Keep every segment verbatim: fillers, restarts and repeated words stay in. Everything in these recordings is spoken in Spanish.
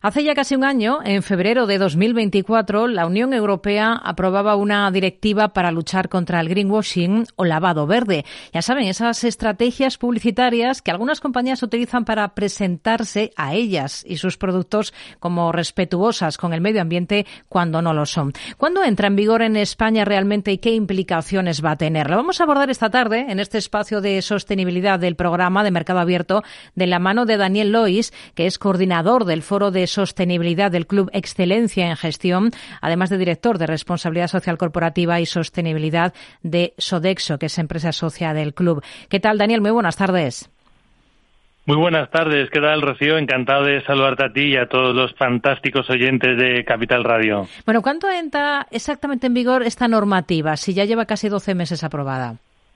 Hace ya casi un año, en febrero de dos mil veinticuatro, la Unión Europea aprobaba una directiva para luchar contra el greenwashing o lavado verde. Ya saben, esas estrategias publicitarias que algunas compañías utilizan para presentarse a ellas y sus productos como respetuosas con el medio ambiente cuando no lo son. ¿Cuándo entra en vigor en España realmente y qué implicaciones va a tener? Lo vamos a abordar esta tarde en este espacio de sostenibilidad del programa de Mercado Abierto de la mano de Daniel Lois, que es coordinador del Foro de Sostenibilidad del Club Excelencia en Gestión, además de director de Responsabilidad Social Corporativa y Sostenibilidad de Sodexo, que es empresa socia del club. ¿Qué tal, Daniel? Muy buenas tardes. Muy buenas tardes. ¿Qué tal, Rocío? Encantado de saludarte a ti y a todos los fantásticos oyentes de Capital Radio. Bueno, ¿cuánto entra exactamente en vigor esta normativa, si ya lleva casi doce meses aprobada?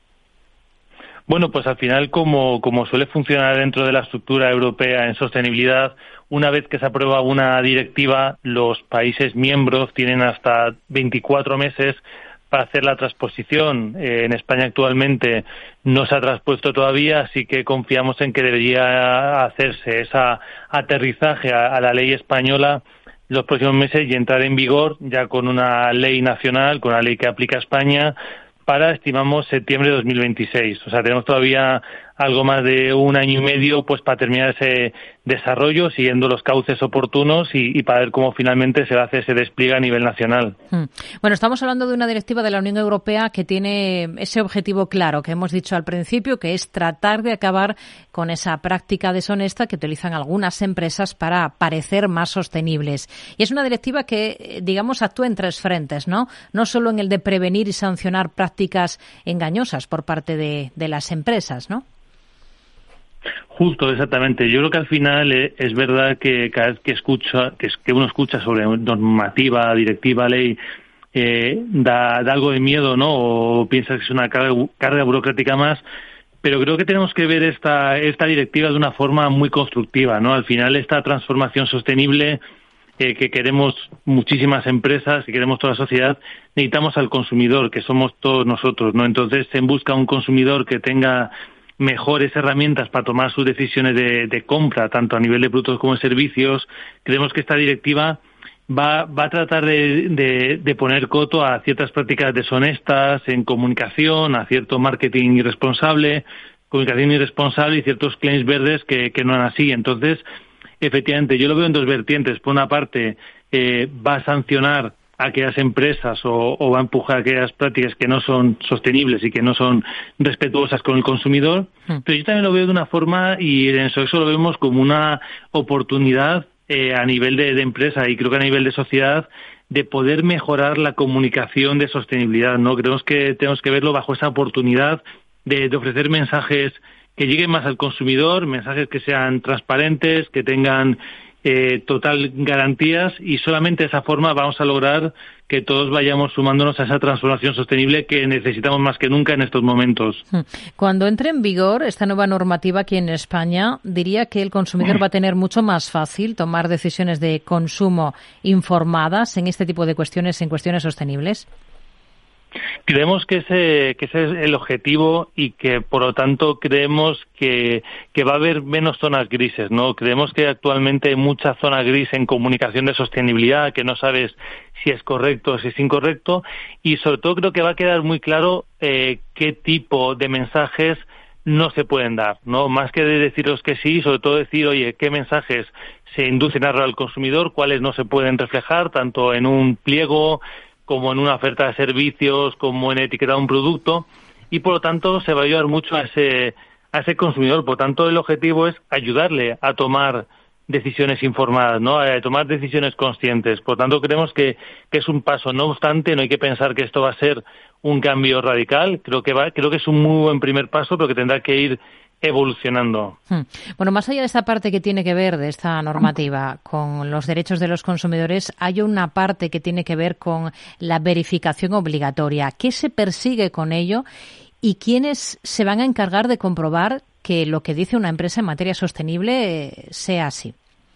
Bueno, pues al final, como, como suele funcionar dentro de la estructura europea en sostenibilidad, una vez que se aprueba una directiva, los países miembros tienen hasta veinticuatro meses para hacer la transposición. Eh, en España actualmente no se ha transpuesto todavía, así que confiamos en que debería hacerse ese aterrizaje a, a la ley española los próximos meses y entrar en vigor ya con una ley nacional, con una ley que aplica a España, para, estimamos, septiembre de dos mil veintiséis. O sea, tenemos todavía algo más de un año y medio pues para terminar ese desarrollo, siguiendo los cauces oportunos y, y para ver cómo finalmente se hace ese despliegue a nivel nacional. Hmm. Bueno, estamos hablando de una directiva de la Unión Europea que tiene ese objetivo claro que hemos dicho al principio, que es tratar de acabar con esa práctica deshonesta que utilizan algunas empresas para parecer más sostenibles. Y es una directiva que, digamos, actúa en tres frentes, ¿no? No solo en el de prevenir y sancionar prácticas engañosas por parte de, de las empresas, ¿no? Justo, exactamente. Yo creo que al final eh, es verdad que cada vez que escucha, que, que uno escucha sobre normativa, directiva, ley, eh, da, da algo de miedo, ¿no? O piensa que es una carga, carga burocrática más. Pero creo que tenemos que ver esta, esta directiva de una forma muy constructiva, ¿no? Al final, esta transformación sostenible eh, que queremos muchísimas empresas, que queremos toda la sociedad, necesitamos al consumidor, que somos todos nosotros, ¿no? Entonces, se busca un consumidor que tenga mejores herramientas para tomar sus decisiones de, de compra, tanto a nivel de productos como de servicios. Creemos que esta directiva va, va a tratar de, de, de poner coto a ciertas prácticas deshonestas en comunicación, a cierto marketing irresponsable, comunicación irresponsable y ciertos claims verdes que, que no eran así. Entonces, efectivamente, yo lo veo en dos vertientes. Por una parte, eh, va a sancionar a aquellas empresas o, o va a empujar a aquellas prácticas que no son sostenibles y que no son respetuosas con el consumidor. Mm. Pero yo también lo veo de una forma, y en eso, eso lo vemos como una oportunidad eh, a nivel de, de empresa y creo que a nivel de sociedad, de poder mejorar la comunicación de sostenibilidad, ¿no? Creemos que tenemos que verlo bajo esa oportunidad de, de ofrecer mensajes que lleguen más al consumidor, mensajes que sean transparentes, que tengan Eh, total garantías, y solamente de esa forma vamos a lograr que todos vayamos sumándonos a esa transformación sostenible que necesitamos más que nunca en estos momentos. Cuando entre en vigor esta nueva normativa aquí en España, diría que el consumidor va a tener mucho más fácil tomar decisiones de consumo informadas en este tipo de cuestiones, en cuestiones sostenibles. Creemos que ese, que ese es el objetivo y que, por lo tanto, creemos que, que va a haber menos zonas grises, ¿no? Creemos que actualmente hay mucha zona gris en comunicación de sostenibilidad, que no sabes si es correcto o si es incorrecto, y sobre todo creo que va a quedar muy claro eh, qué tipo de mensajes no se pueden dar, ¿no? Más que de deciros que sí, sobre todo decir, oye, qué mensajes se inducen a error al consumidor, cuáles no se pueden reflejar, tanto en un pliego como en una oferta de servicios, como en etiquetar un producto, y por lo tanto se va a ayudar mucho a ese a ese consumidor. Por tanto, el objetivo es ayudarle a tomar decisiones informadas, ¿no? A tomar decisiones conscientes. Por tanto, creemos que, que es un paso. No obstante, no hay que pensar que esto va a ser un cambio radical. Creo que va, creo que es un muy buen primer paso, pero que tendrá que ir evolucionando. Bueno, más allá de esta parte que tiene que ver de esta normativa con los derechos de los consumidores, hay una parte que tiene que ver con la verificación obligatoria. ¿Qué se persigue con ello y quiénes se van a encargar de comprobar que lo que dice una empresa en materia sostenible sea así?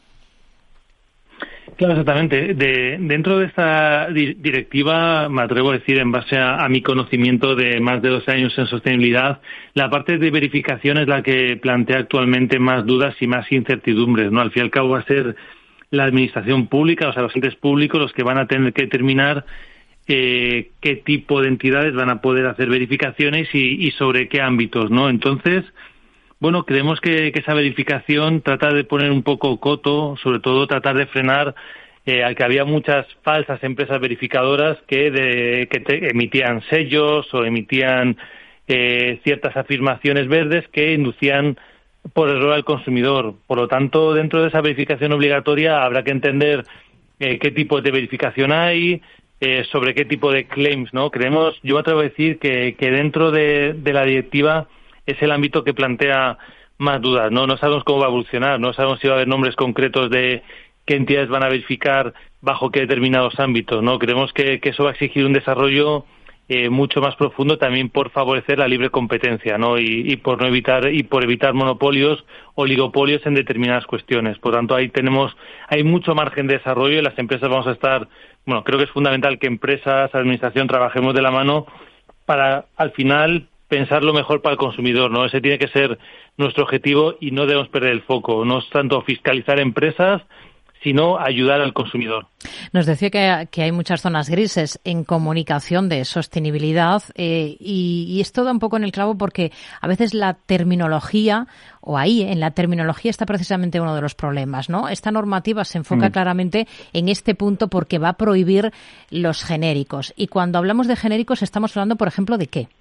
Claro, exactamente. De, dentro de esta di- directiva, me atrevo a decir, en base a, a mi conocimiento de más de doce años en sostenibilidad, la parte de verificación es la que plantea actualmente más dudas y más incertidumbres, ¿no? Al fin y al cabo va a ser la administración pública, o sea, los entes públicos los que van a tener que determinar eh, qué tipo de entidades van a poder hacer verificaciones y, y sobre qué ámbitos, ¿no? Entonces, bueno, creemos que, que esa verificación trata de poner un poco coto, sobre todo tratar de frenar eh, al que había muchas falsas empresas verificadoras que, de, que te emitían sellos o emitían eh, ciertas afirmaciones verdes que inducían por error al consumidor. Por lo tanto, dentro de esa verificación obligatoria habrá que entender eh, qué tipo de verificación hay, eh, sobre qué tipo de claims, ¿no? Creemos, yo me atrevo a decir que, que dentro de, de la directiva es el ámbito que plantea más dudas, ¿no? No sabemos cómo va a evolucionar, no sabemos si va a haber nombres concretos de qué entidades van a verificar bajo qué determinados ámbitos, ¿no? Creemos que, que eso va a exigir un desarrollo eh, mucho más profundo también por favorecer la libre competencia, ¿no? Y, y por no evitar y por evitar monopolios, oligopolios en determinadas cuestiones. Por tanto, ahí tenemos hay mucho margen de desarrollo y las empresas vamos a estar, bueno, creo que es fundamental que empresas, administración trabajemos de la mano para al final pensar lo mejor para el consumidor, ¿no? Ese tiene que ser nuestro objetivo y no debemos perder el foco. No es tanto fiscalizar empresas, sino ayudar al consumidor. Nos decía que, que hay muchas zonas grises en comunicación de sostenibilidad eh, y, y esto da un poco en el clavo porque a veces la terminología, o ahí en la terminología está precisamente uno de los problemas, ¿no? Esta normativa se enfoca mm. claramente en este punto porque va a prohibir los genéricos. Y cuando hablamos de genéricos estamos hablando, por ejemplo, ¿de qué?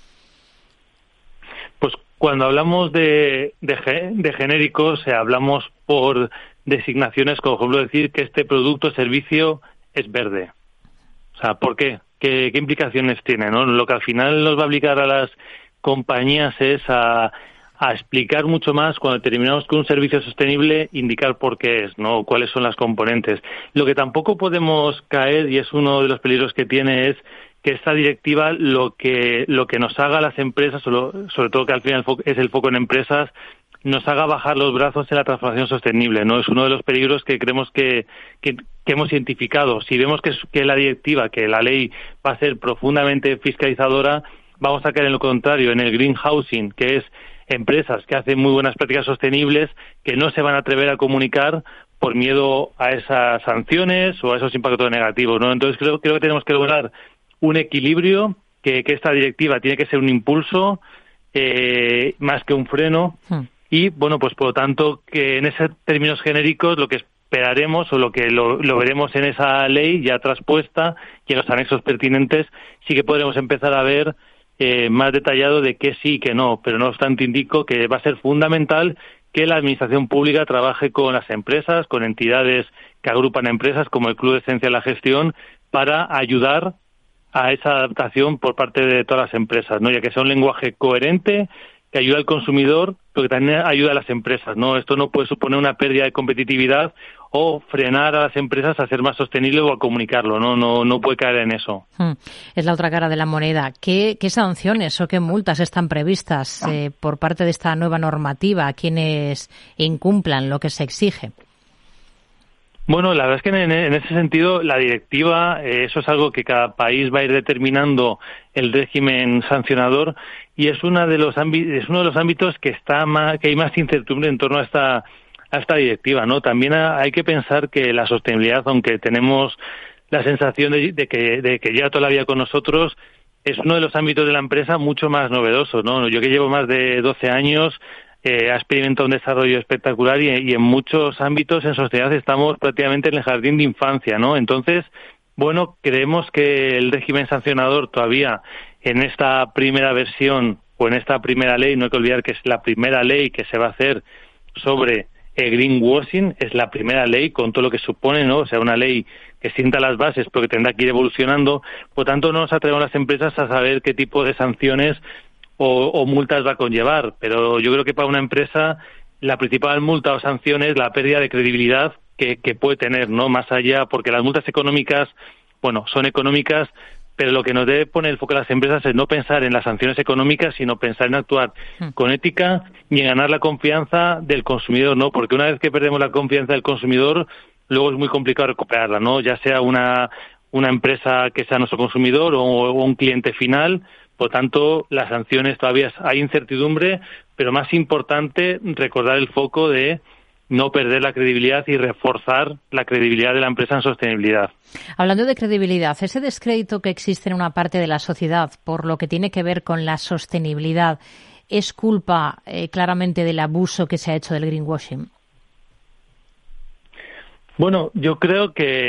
Pues cuando hablamos de, de, de genéricos, eh, hablamos por designaciones, como por ejemplo decir que este producto o servicio es verde. O sea, ¿por qué? ¿Qué, qué implicaciones tiene, ¿no? Lo que al final nos va a obligar a las compañías es a, a explicar mucho más cuando determinamos que un servicio es sostenible, indicar por qué es, ¿no? Cuáles son las componentes. Lo que tampoco podemos caer, y es uno de los peligros que tiene, es que esta directiva lo que lo que nos haga a las empresas, sobre todo que al final es el foco en empresas, nos haga bajar los brazos en la transformación sostenible, ¿no? Es uno de los peligros que creemos que, que, que hemos identificado. Si vemos que, que la directiva, que la ley va a ser profundamente fiscalizadora, vamos a caer en lo contrario, en el greenhousing, que es empresas que hacen muy buenas prácticas sostenibles que no se van a atrever a comunicar por miedo a esas sanciones o a esos impactos negativos, ¿no? Entonces creo, creo que tenemos que lograr un equilibrio, que, que esta directiva tiene que ser un impulso eh, más que un freno. Hmm. Y, bueno, pues por lo tanto, que en esos términos genéricos lo que esperaremos o lo que lo, lo veremos en esa ley ya traspuesta y en los anexos pertinentes, sí que podremos empezar a ver eh, más detallado de qué sí y qué no. Pero no obstante indico que va a ser fundamental que la administración pública trabaje con las empresas, con entidades que agrupan a empresas como el Club de Ciencia de la Gestión para ayudar a esa adaptación por parte de todas las empresas, ¿no? Ya que sea un lenguaje coherente, que ayuda al consumidor, pero que también ayuda a las empresas, ¿no? Esto no puede suponer una pérdida de competitividad o frenar a las empresas a ser más sostenibles o a comunicarlo, ¿no? No, no puede caer en eso. Es la otra cara de la moneda. ¿Qué, qué sanciones o qué multas están previstas eh, por parte de esta nueva normativa a quienes incumplan lo que se exige? Bueno, la verdad es que en, en ese sentido la directiva, eh, eso es algo que cada país va a ir determinando el régimen sancionador y es una de los ámbitos, es uno de los ámbitos que está más, que hay más incertidumbre en torno a esta a esta directiva, ¿no? También hay que pensar que la sostenibilidad, aunque tenemos la sensación de, de que de que lleva toda la vida con nosotros, es uno de los ámbitos de la empresa mucho más novedoso, ¿no? Yo que llevo más de doce años Eh, ha experimentado un desarrollo espectacular y, y en muchos ámbitos en sociedad estamos prácticamente en el jardín de infancia, ¿no? Entonces, bueno, creemos que el régimen sancionador todavía en esta primera versión o en esta primera ley, no hay que olvidar que es la primera ley que se va a hacer sobre el greenwashing, es la primera ley con todo lo que supone, ¿no? O sea, una ley que sienta las bases pero que tendrá que ir evolucionando, por tanto no nos atrevemos las empresas a saber qué tipo de sanciones O, o multas va a conllevar, pero yo creo que para una empresa la principal multa o sanción es la pérdida de credibilidad que, que puede tener, ¿no? Más allá, porque las multas económicas, bueno, son económicas, pero lo que nos debe poner el foco a las empresas es no pensar en las sanciones económicas, sino pensar en actuar mm. con ética y en ganar la confianza del consumidor, ¿no? Porque una vez que perdemos la confianza del consumidor, luego es muy complicado recuperarla, ¿no? Ya sea una, una empresa que sea nuestro consumidor o, o un cliente final. Por tanto, las sanciones todavía hay incertidumbre, pero más importante recordar el foco de no perder la credibilidad y reforzar la credibilidad de la empresa en sostenibilidad. Hablando de credibilidad, ese descrédito que existe en una parte de la sociedad por lo que tiene que ver con la sostenibilidad, ¿es culpa eh, claramente del abuso que se ha hecho del greenwashing? Bueno, yo creo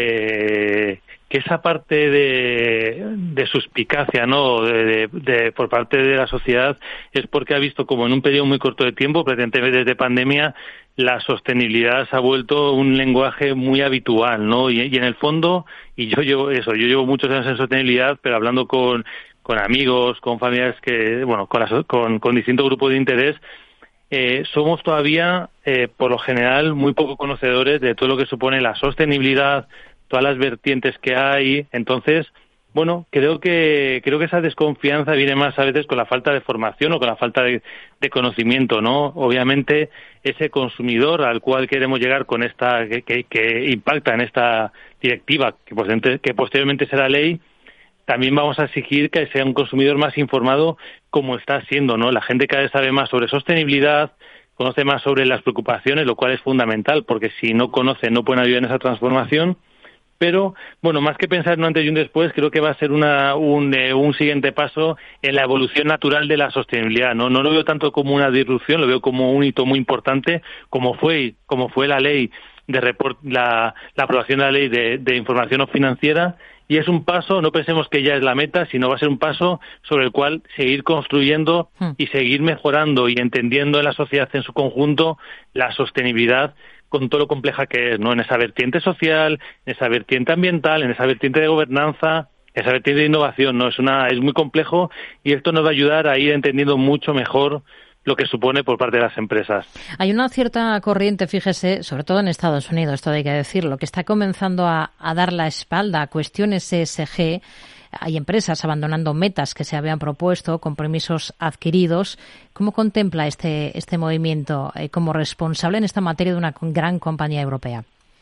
que, que esa parte de, de suspicacia, ¿no?, de, de, de, por parte de la sociedad es porque ha visto como en un periodo muy corto de tiempo, prácticamente desde pandemia, la sostenibilidad se ha vuelto un lenguaje muy habitual, ¿no? Y, y en el fondo, y yo llevo eso, yo llevo muchos años en sostenibilidad, pero hablando con, con amigos, con familiares que, bueno, con, las, con, con distintos grupos de interés, Eh, somos todavía, eh, por lo general, muy poco conocedores de todo lo que supone la sostenibilidad, todas las vertientes que hay. Entonces, bueno, creo que creo que esa desconfianza viene más a veces con la falta de formación o con la falta de, de conocimiento, ¿no? Obviamente, ese consumidor al cual queremos llegar con esta que, que, que impacta en esta directiva, que, pues, que posteriormente será ley, también vamos a exigir que sea un consumidor más informado como está siendo, ¿no? La gente cada vez sabe más sobre sostenibilidad, conoce más sobre las preocupaciones, lo cual es fundamental, porque si no conocen no pueden ayudar en esa transformación. Pero, bueno, más que pensar en un antes y un después, creo que va a ser una, un, eh, un siguiente paso en la evolución natural de la sostenibilidad, ¿no? No lo veo tanto como una disrupción, lo veo como un hito muy importante, como fue, como fue la ley de report, la, la aprobación de la ley de, de información no financiera. Y es un paso, no pensemos que ya es la meta, sino va a ser un paso sobre el cual seguir construyendo y seguir mejorando y entendiendo en la sociedad en su conjunto la sostenibilidad con todo lo compleja que es, ¿no? En esa vertiente social, en esa vertiente ambiental, en esa vertiente de gobernanza, en esa vertiente de innovación, ¿no? Es una, es muy complejo y esto nos va a ayudar a ir entendiendo mucho mejor lo que supone por parte de las empresas. Hay una cierta corriente, fíjese, sobre todo en Estados Unidos, esto hay que decirlo, que está comenzando a, a dar la espalda a cuestiones E S G. Hay empresas abandonando metas que se habían propuesto, compromisos adquiridos. ¿Cómo contempla este, este movimiento eh, como responsable en esta materia de una gran compañía europea?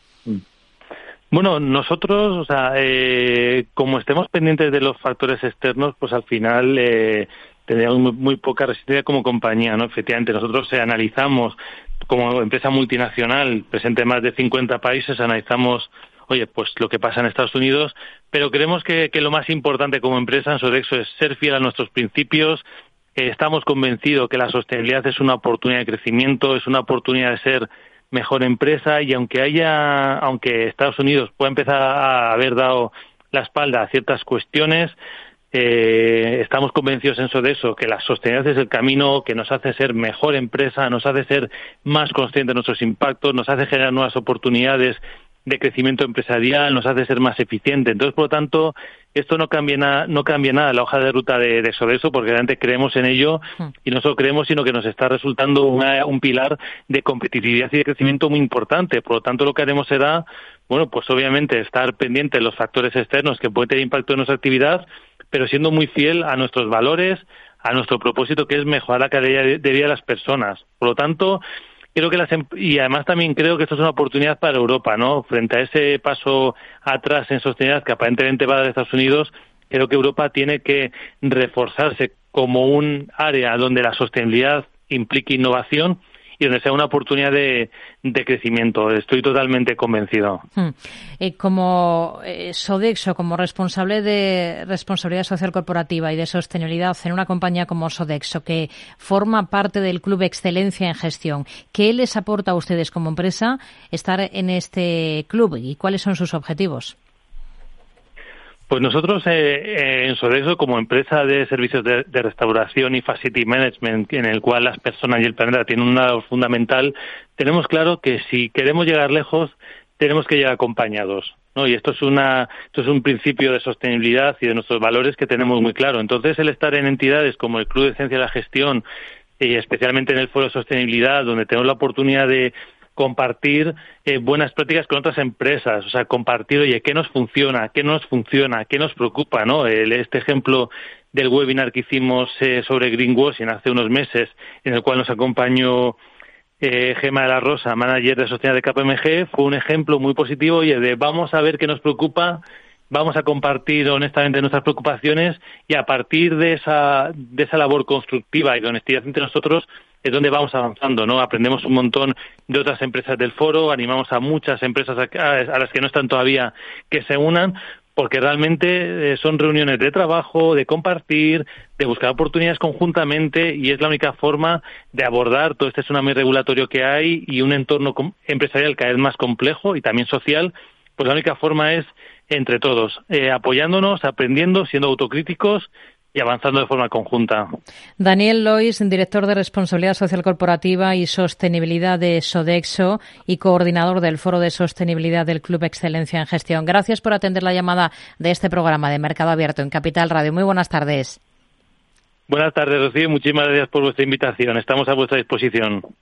Bueno, nosotros, o sea, eh, como estemos pendientes de los factores externos, pues al final eh, tendríamos muy, muy poca resistencia como compañía, ¿no? Efectivamente, nosotros eh, analizamos como empresa multinacional presente en más de cincuenta países, analizamos, oye, pues lo que pasa en Estados Unidos, pero creemos que, que lo más importante como empresa en Sodexo es ser fiel a nuestros principios. Eh, estamos convencidos que la sostenibilidad es una oportunidad de crecimiento, es una oportunidad de ser mejor empresa, y aunque haya, aunque Estados Unidos pueda empezar a haber dado la espalda a ciertas cuestiones, eh, estamos convencidos en Sodexo que la sostenibilidad es el camino que nos hace ser mejor empresa, nos hace ser más conscientes de nuestros impactos, nos hace generar nuevas oportunidades de crecimiento empresarial, nos hace ser más eficiente. Entonces, por lo tanto, esto no cambia nada, no cambia nada la hoja de ruta de, de Sodexo, porque realmente creemos en ello, y no solo creemos, sino que nos está resultando una, un pilar de competitividad y de crecimiento muy importante. Por lo tanto, lo que haremos será, bueno, pues obviamente estar pendiente de los factores externos que pueden tener impacto en nuestra actividad, pero siendo muy fiel a nuestros valores, a nuestro propósito, que es mejorar la calidad de vida de las personas. Por lo tanto, creo que las y además también creo que esto es una oportunidad para Europa, ¿no? Frente a ese paso atrás en sostenibilidad que aparentemente va a dar Estados Unidos, creo que Europa tiene que reforzarse como un área donde la sostenibilidad implique innovación y donde sea una oportunidad de, de crecimiento. Estoy totalmente convencido. Hmm. Eh, como eh, Sodexo, como responsable de responsabilidad social corporativa y de sostenibilidad en una compañía como Sodexo, que forma parte del Club Excelencia en Gestión, ¿qué les aporta a ustedes como empresa estar en este club y cuáles son sus objetivos? Pues nosotros eh, en Sodexo, como empresa de servicios de, de restauración y facility management, en el cual las personas y el planeta tienen un lado fundamental, tenemos claro que si queremos llegar lejos, tenemos que llegar acompañados, ¿no? Y esto es una, esto es un principio de sostenibilidad y de nuestros valores que tenemos muy claro. Entonces, el estar en entidades como el Club de Excelencia de la Gestión, y especialmente en el Foro de Sostenibilidad, donde tenemos la oportunidad de compartir eh, buenas prácticas con otras empresas, o sea, compartir, oye, qué nos funciona, qué no nos funciona, qué nos preocupa, ¿no? El, este ejemplo del webinar que hicimos eh, sobre greenwashing hace unos meses, en el cual nos acompañó eh, Gemma de la Rosa, manager de sostenibilidad de K P M G, fue un ejemplo muy positivo, oye, de vamos a ver qué nos preocupa, vamos a compartir honestamente nuestras preocupaciones, y a partir de esa, de esa labor constructiva y de honestidad entre nosotros, es donde vamos avanzando, ¿no? Aprendemos un montón de otras empresas del foro, animamos a muchas empresas a, a las que no están todavía que se unan, porque realmente eh, son reuniones de trabajo, de compartir, de buscar oportunidades conjuntamente, y es la única forma de abordar todo este tsunami regulatorio que hay y un entorno empresarial cada vez más complejo y también social. Pues la única forma es entre todos, eh, apoyándonos, aprendiendo, siendo autocríticos y avanzando de forma conjunta. Daniel Lois, director de Responsabilidad Social Corporativa y Sostenibilidad de Sodexo y coordinador del Foro de Sostenibilidad del Club Excelencia en Gestión. Gracias por atender la llamada de este programa de Mercado Abierto en Capital Radio. Muy buenas tardes. Buenas tardes, Rocío. Muchísimas gracias por vuestra invitación. Estamos a vuestra disposición.